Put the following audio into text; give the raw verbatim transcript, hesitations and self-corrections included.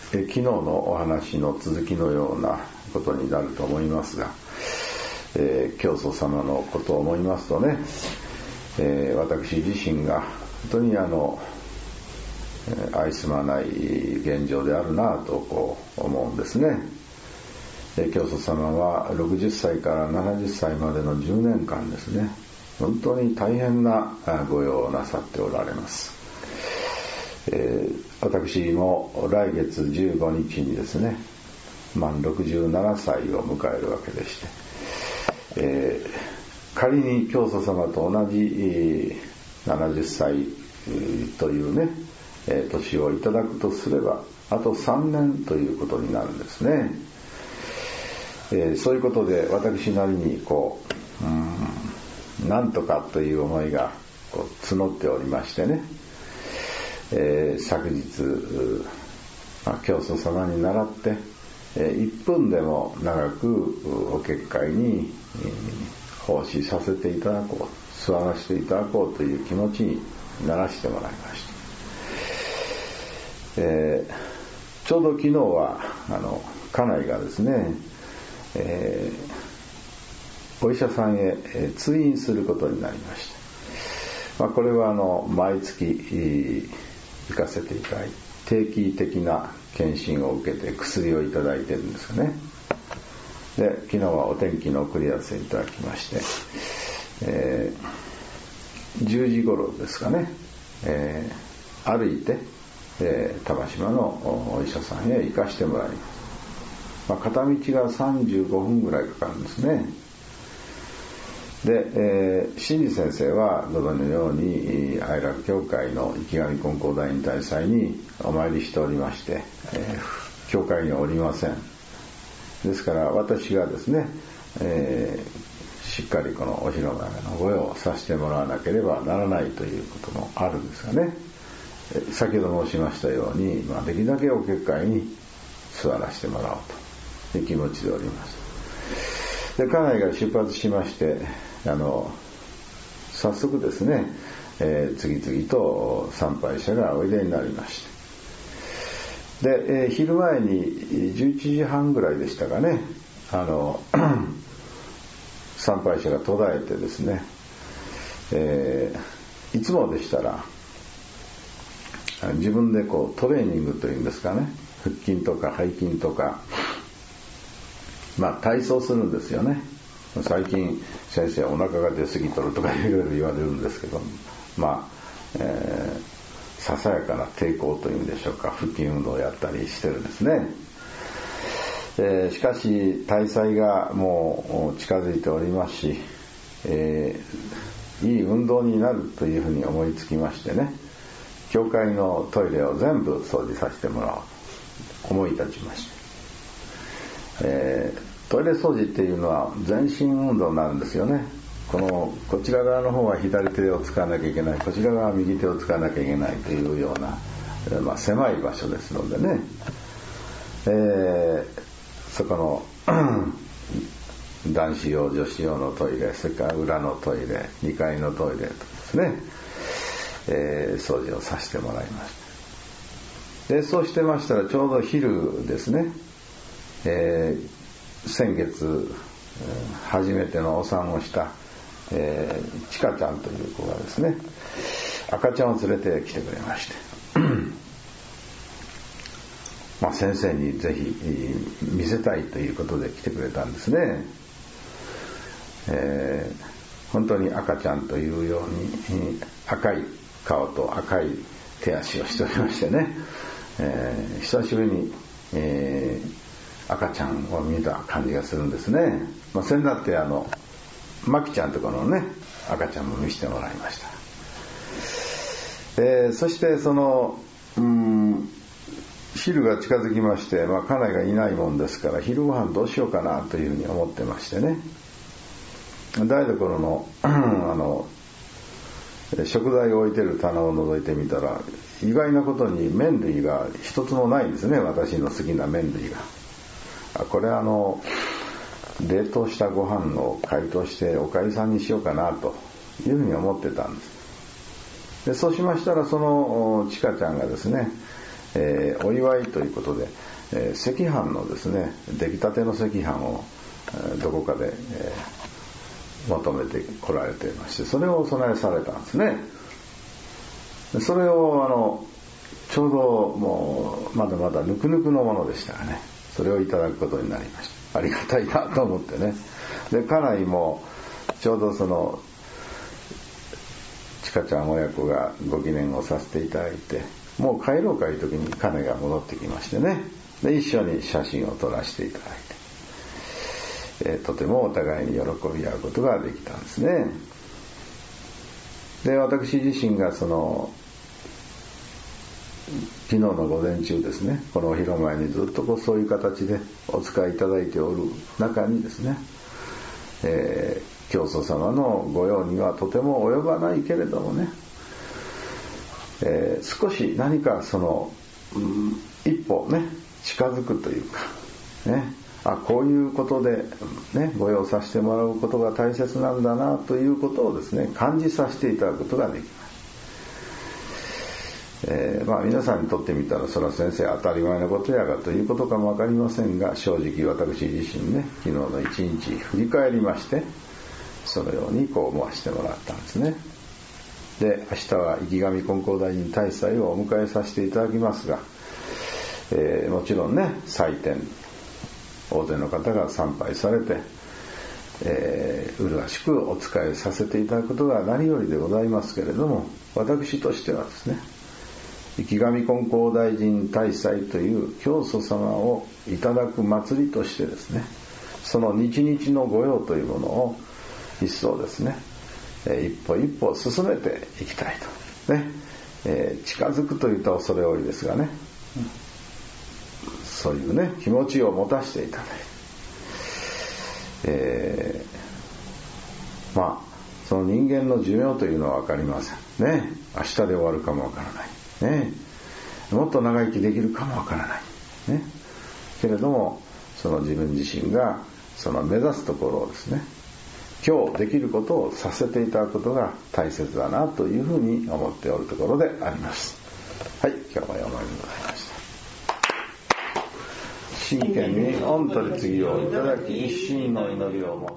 え昨日のお話の続きのようなことになると思いますが、えー、教祖様のことを思いますとね、えー、私自身が本当にあの愛すまない現状であるなとこう思うんですね。教祖様はろくじゅっさいからななじゅっさいまでのじゅうねんかんですね、本当に大変なご用をなさっておられます。えー、私も来月じゅうごにちにですね、満ろくじゅうななさいを迎えるわけでして、えー、仮に教祖様と同じななじゅっさいというね、えー、年をいただくとすれば、あとさんねんということになるんですね。えー、そういうことで私なりにこう、うーん、なんとかという思いがこう募っておりましてね、えー、昨日、まあ、教祖様に倣って、えー、いっぷんでも長くお結界に、えー、奉仕させていただこう、座らせていただこうという気持ちにならせてもらいました。えー、ちょうど昨日はあの家内がですね、えー、お医者さんへ、えー、通院することになりました。まあ、これはあの毎月行かせていただいて定期的な検診を受けて薬をいただいているんですよね。で、昨日はお天気の送り合わせいただきまして、えー、じゅうじ頃ですかね、えー、歩いて、えー、玉島のお医者さんへ行かしてもらいます。まあ、片道がさんじゅうごふんぐらいかかるんですね。で、えー、新次先生はどのように愛楽教会の池上金光大院大祭にお参りしておりまして、えー、教会にはおりません。ですから私がですね、えー、しっかりこのお広場のご用をさせてもらわなければならないということもあるんですがね、えー、先ほど申しましたように、まあ、できるだけお結界に座らせてもらおうという気持ちでおります。で、家内が出発しまして、あの早速ですね、えー、次々と参拝者がおいでになりまして、で、えー、昼前にじゅういちじはんぐらいでしたかね、あの参拝者が途絶えてですね、えー、いつもでしたら自分でこうトレーニングというんですかね、腹筋とか背筋とか、まあ体操するんですよね。最近先生お腹が出過ぎとるとかいろいろ言われるんですけど、まあ、えー、ささやかな抵抗というんでしょうか、腹筋運動をやったりしてるんですね。えー、しかし大祭がもう近づいておりますし、えー、いい運動になるというふうに思いつきましてね、教会のトイレを全部掃除させてもらおうと思い立ちまして、えートイレ掃除っていうのは全身運動になるんですよね。このこちら側の方は左手を使わなきゃいけない、こちら側は右手を使わなきゃいけないというような、まあ、狭い場所ですのでね、えー、そこの男子用女子用のトイレ、それから裏のトイレ、にかいのトイレとですね、えー、掃除をさせてもらいました。で、そうしてましたらちょうど昼ですね、えー先月初めてのお産をした、えー、ちかちゃんという子がですね、赤ちゃんを連れてきてくれましてまあ先生にぜひ見せたいということで来てくれたんですね。えー、本当に赤ちゃんというように赤い顔と赤い手足をしておりましてね、えー、久しぶりに、えー赤ちゃんを見た感じがするんですね。まあ、先だってあのマキちゃんとこのね赤ちゃんも見せてもらいました。えー、そしてそのうーん昼が近づきまして、まあ、家内がいないもんですから昼ご飯どうしようかなというふうに思ってましてね、台所のあの食材を置いてる棚を覗いてみたら意外なことに麺類が一つもないんですね。私の好きな麺類が。これはあの冷凍したご飯を解凍しておかゆさんにしようかなというふうに思ってたんです。でそうしましたらそのちかちゃんがですね、 えー、お祝いということで、えー、赤飯のですね、出来たての赤飯を、えー、どこかで、えー、求めてこられていまして、それをお供えされたんですね。それをあのちょうどもうまだまだぬくぬくのものでしたがね、それをいただくことになりました。ありがたいなと思ってね。で家内もちょうどそのちかちゃん親子がご記念をさせていただいて、もう帰ろうかいう時に家内が戻ってきましてね、で一緒に写真を撮らせていただいて、えー、とてもお互いに喜び合うことができたんですね。で私自身がその昨日の午前中ですね、このお広間にずっとこうそういう形でお使いいただいておる中にですね、えー、教祖様の御用にはとても及ばないけれどもね、えー、少し何かその、うん、一歩ね近づくというかね、あこういうことで、ね、御用させてもらうことが大切なんだなということをですね感じさせていただくことができます。えーまあ、皆さんにとってみたらそれは先生当たり前のことやがということかも分かりませんが、正直私自身ね昨日の一日振り返りまして、そのようにこう思わせてもらったんですね。で明日は池上金光大臣大祭をお迎えさせていただきますが、えー、もちろんね祭典大勢の方が参拝されて、えー、麗しくお仕えさせていただくことが何よりでございますけれども、私としてはですね、池上金光大臣大祭という教祖様をいただく祭りとしてですね、その日々の御用というものを一層ですね、えー、一歩一歩進めていきたいとね、えー、近づくといった恐れ多いですがね、そういうね気持ちを持たせていただいて、えー、まあその人間の寿命というのは分かりませんね。明日で終わるかも分からないね、もっと長生きできるかも分からないね。けれどもその自分自身がその目指すところをですね、今日できることをさせていただくことが大切だなというふうに思っておるところであります。はい、今日はお祈りでございました。真剣に御取り次ぎをいただき、一心の祈りをも